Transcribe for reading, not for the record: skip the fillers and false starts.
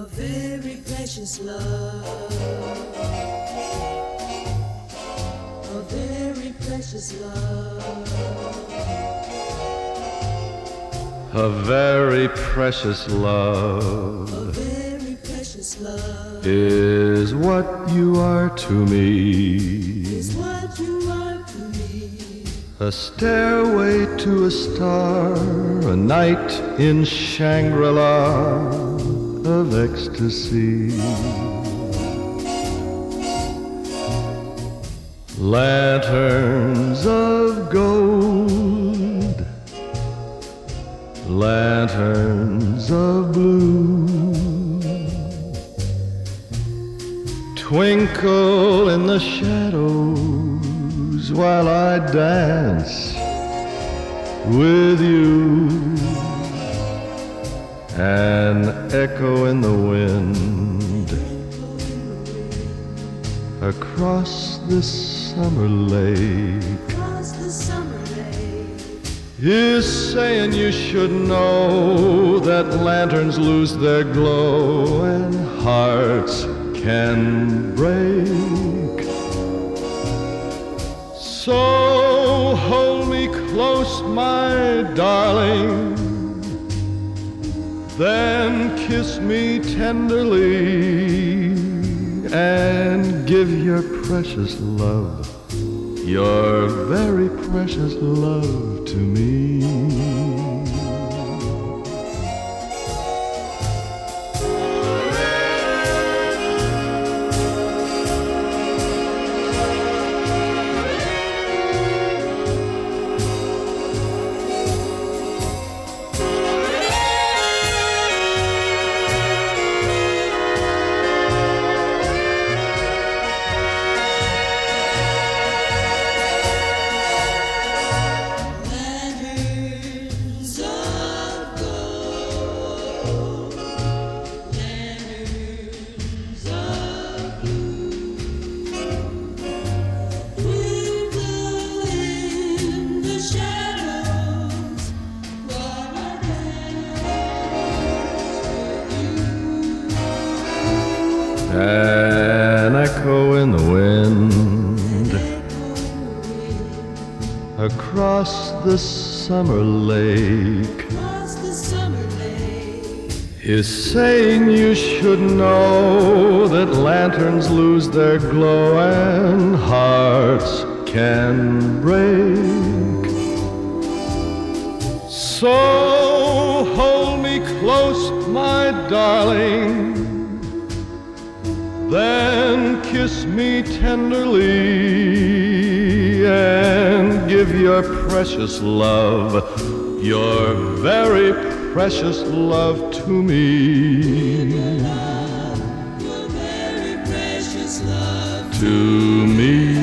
very precious love, a very precious love, a very precious a love very precious love is what you are to me. is what you are to me. A stairway to a star, a night in Shangri-La of ecstasy. Lanterns of gold, lanterns of blue, twinkle in the shadows while I dance with you. An echo in the wind across this summer lake Across the summer lake is saying you should know that lanterns lose their glow and hearts can break. So hold me close, my darling, then kiss me tenderly and give your precious love, your very precious love to me. Lanterns of gold, lanterns of blue, twinkle in the shadows while I dance with you. An echo in the wind across the summer lake Across the summer lake is saying you should know that lanterns lose their glow and hearts can break. So hold me close, my darling, then kiss me tenderly and give your precious love, your very precious love to me. your very precious love To me.